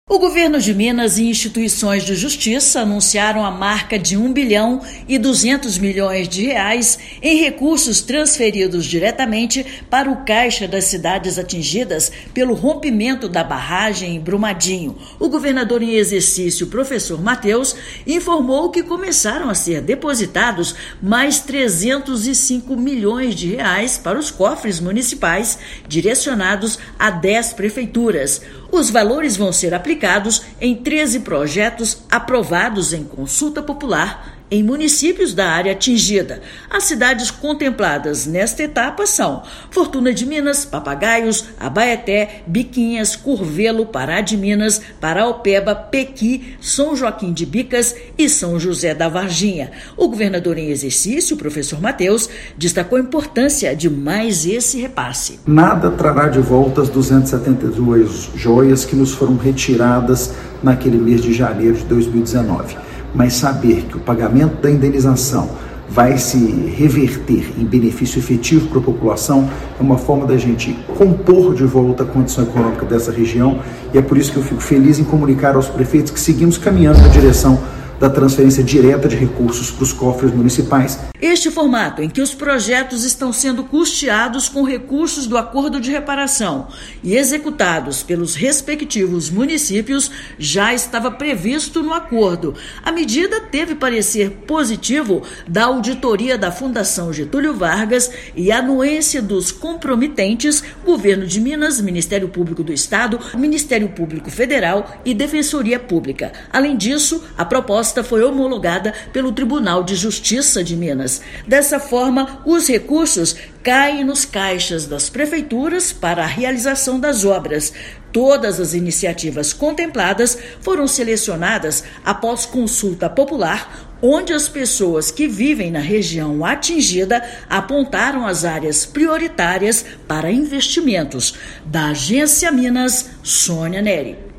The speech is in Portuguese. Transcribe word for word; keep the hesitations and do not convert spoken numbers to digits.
O governo de Minas e instituições de justiça anunciaram a marca de um bilhão e duzentos milhões de reais em recursos transferidos diretamente para o caixa das cidades atingidas pelo rompimento da barragem em Brumadinho. O governador em exercício, professor Matheus, informou que começaram a ser depositados mais trezentos e cinco milhões de reais para os cofres municipais, direcionados a dez prefeituras. Os valores vão ser aplicados em treze projetos aprovados em consulta popular em municípios da área atingida. As cidades contempladas nesta etapa são Fortuna de Minas, Papagaios, Abaeté, Biquinhas, Curvelo, Pará de Minas, Paraopeba, Pequi, São Joaquim de Bicas e São José da Varginha. O governador em exercício, professor Matheus, destacou a importância de mais esse repasse. Nada trará de volta as duzentas e setenta e duas joias que nos foram retiradas naquele mês de janeiro de dois mil e dezenove. Mas saber que o pagamento da indenização vai se reverter em benefício efetivo para a população é uma forma da gente compor de volta a condição econômica dessa região, e é por isso que eu fico feliz em comunicar aos prefeitos que seguimos caminhando na direção da transferência direta de recursos para os cofres municipais. Este formato, em que os projetos estão sendo custeados com recursos do acordo de reparação e executados pelos respectivos municípios, já estava previsto no acordo. A medida teve parecer positivo da auditoria da Fundação Getúlio Vargas e anuência dos comprometentes, Governo de Minas, Ministério Público do Estado, Ministério Público Federal e Defensoria Pública. Além disso, a proposta foi homologada pelo Tribunal de Justiça de Minas. Dessa forma, os recursos caem nos caixas das prefeituras para a realização das obras. Todas as iniciativas contempladas foram selecionadas após consulta popular, onde as pessoas que vivem na região atingida apontaram as áreas prioritárias para investimentos. Da Agência Minas, Sônia Neri.